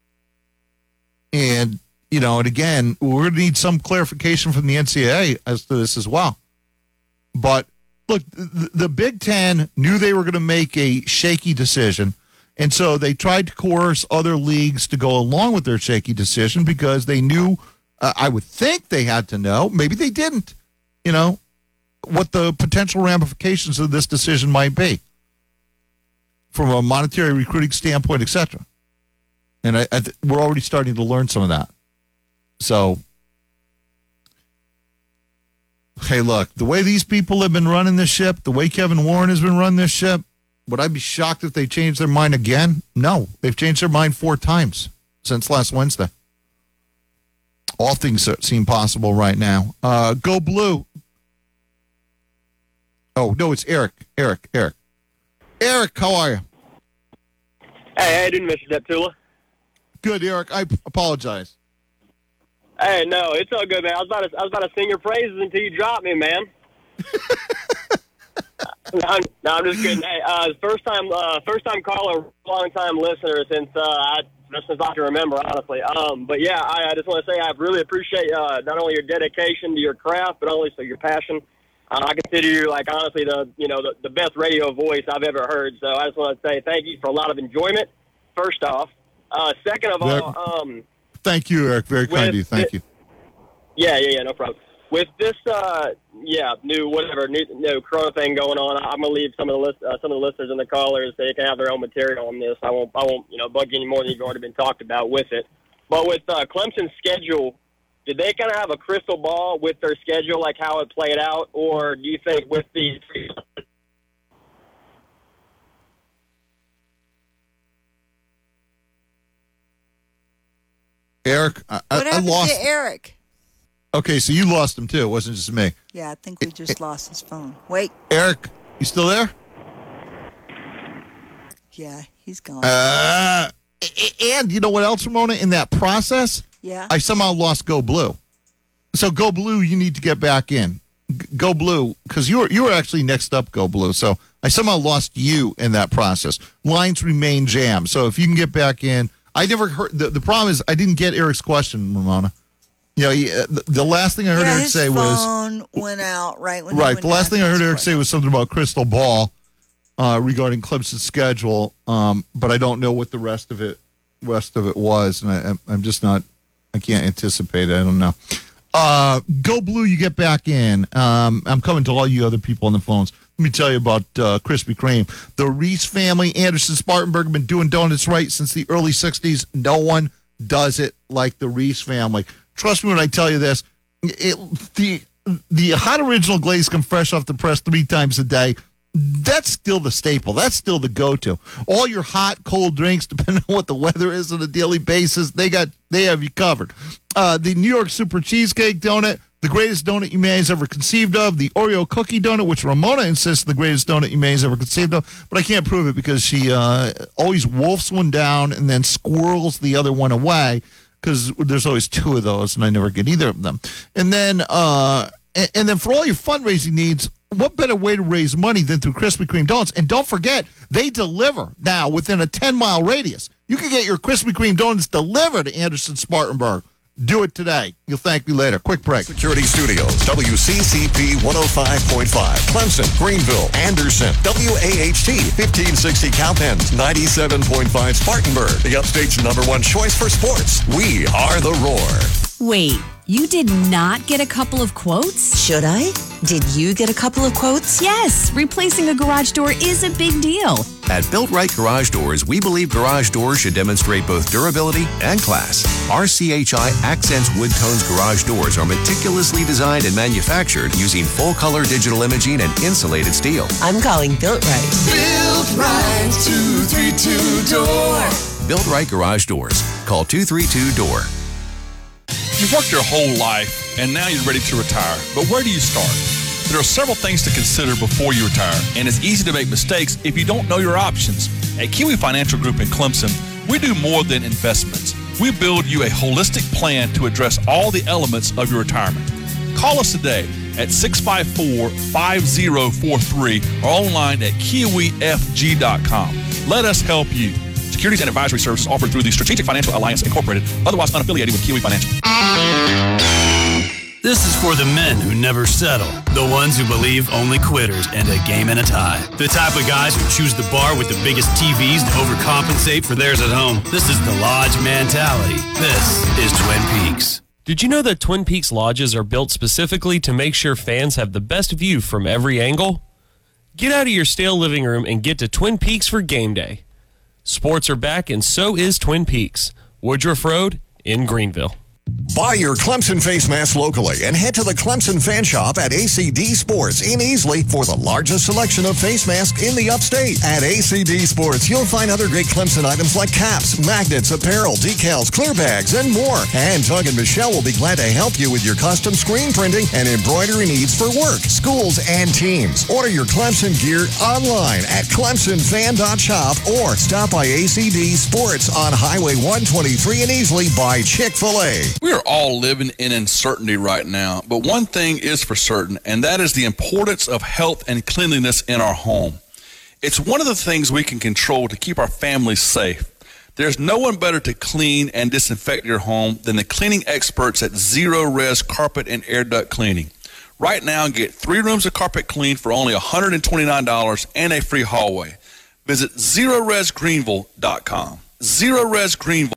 And, and again, we're going to need some clarification from the NCAA as to this as well. But, look, the Big Ten knew they were going to make a shaky decision, and so they tried to coerce other leagues to go along with their shaky decision because they knew, I would think they had to know, maybe they didn't, what the potential ramifications of this decision might be from a monetary recruiting standpoint, etc. And we're already starting to learn some of that. So, hey, look, the way these people have been running this ship, the way Kevin Warren has been running this ship, would I be shocked if they changed their mind again? No. They've changed their mind 4 times since last Wednesday. All things seem possible right now. Go Blue. Oh, no, it's Eric. Eric, how are you? Hey, how you doing, Mr. Deptula? Good, Eric. I apologize. Hey, no, it's all good, man. I was about to sing your praises until you dropped me, man. No, I'm just kidding. Hey, first time caller, long time listener since I can remember, honestly. But yeah, I just want to say I really appreciate not only your dedication to your craft, but also your passion. I consider you, honestly, the best radio voice I've ever heard. So I just want to say thank you for a lot of enjoyment. First off, second of all, thank you, Eric. Very kind of you. Thank you. Yeah, no problem. with this, new Corona thing going on, I'm gonna leave some of the listeners and the callers. They can have their own material on this. I won't, bug you any more than you've already been talked about with it. But with Clemson's schedule, did they kind of have a crystal ball with their schedule, like how it played out, or do you think with the Eric, What I happened lost. to Eric? Okay, so you lost him too. It wasn't just me. Yeah, I think we just lost his phone. Wait. Eric, you still there? Yeah, he's gone. And you know what else, Ramona? In that process, Yeah. I somehow lost Go Blue. So Go Blue, you need to get back in. Go Blue, because you were actually next up, Go Blue. So I somehow lost you in that process. Lines remain jammed. So if you can get back in, I never heard. The problem is I didn't get Eric's question, Ramona. You know, the last thing I heard Eric say was phone went out right when. right. The last thing I heard Eric say was something about crystal ball regarding Clemson's schedule, but I don't know what the rest of it was, and I'm just not. I can't anticipate it. I don't know. Go Blue, you get back in. I'm coming to all you other people on the phones. Let me tell you about Krispy Kreme. The Reese family, Anderson Spartanburg, have been doing donuts right since the early 60s. No one does it like the Reese family. Trust me when I tell you this. The hot original glaze come fresh off the press 3 times a day. That's still the staple. That's still the go-to. All your hot, cold drinks, depending on what the weather is on a daily basis, they have you covered. The New York Super Cheesecake Donut, the greatest donut you may have ever conceived of. The Oreo Cookie Donut, which Ramona insists is the greatest donut you may have ever conceived of, but I can't prove it because she always wolfs one down and then squirrels the other one away because there's always 2 of those, and I never get either of them. And then for all your fundraising needs, what better way to raise money than through Krispy Kreme donuts? And don't forget, they deliver now within a 10-mile radius. You can get your Krispy Kreme donuts delivered to Anderson Spartanburg. Do it today. You'll thank me later. Quick break. Security Studios, WCCP 105.5, Clemson, Greenville, Anderson, WAHT 1560 Cowpens, 97.5 Spartanburg, the upstate's #1 choice for sports. We are the Roar. Wait, you did not get a couple of quotes? Should I? Did you get a couple of quotes? Yes, replacing a garage door is a big deal. At Built Right Garage Doors, we believe garage doors should demonstrate both durability and class. Our CHI Accents Wood Tones garage doors are meticulously designed and manufactured using full-color digital imaging and insulated steel. I'm calling Built Right. Built Right, 232-DOOR. Built Right Garage Doors. Call 232-DOOR. You've worked your whole life, and now you're ready to retire. But where do you start? There are several things to consider before you retire, and it's easy to make mistakes if you don't know your options. At Kiwi Financial Group in Clemson, we do more than investments. We build you a holistic plan to address all the elements of your retirement. Call us today at 654-5043 or online at kiwifg.com. Let us help you. Securities and advisory services offered through the Strategic Financial Alliance Incorporated, otherwise unaffiliated with Kiwi Financial. This is for the men who never settle, the ones who believe only quitters and a game and a tie, the type of guys who choose the bar with the biggest TVs to overcompensate for theirs at home. This is the Lodge mentality. This is Twin Peaks. Did you know that Twin Peaks lodges are built specifically to make sure fans have the best view from every angle? Get out of your stale living room and get to Twin Peaks for game day. Sports are back, and so is Twin Peaks. Woodruff Road in Greenville. Buy your Clemson face mask locally and head to the Clemson Fan Shop at ACD Sports in Easley for the largest selection of face masks in the upstate. At ACD Sports, you'll find other great Clemson items like caps, magnets, apparel, decals, clear bags, and more. And Doug and Michelle will be glad to help you with your custom screen printing and embroidery needs for work, schools, and teams. Order your Clemson gear online at clemsonfan.shop or stop by ACD Sports on Highway 123 in Easley by Chick-fil-A. We are all living in uncertainty right now, but one thing is for certain, and that is the importance of health and cleanliness in our home. It's one of the things we can control to keep our families safe. There's no one better to clean and disinfect your home than the cleaning experts at Zero Res Carpet and Air Duct Cleaning. Right now, get 3 rooms of carpet cleaned for only $129 and a free hallway. Visit ZeroResGreenville.com. Zero Res Greenville.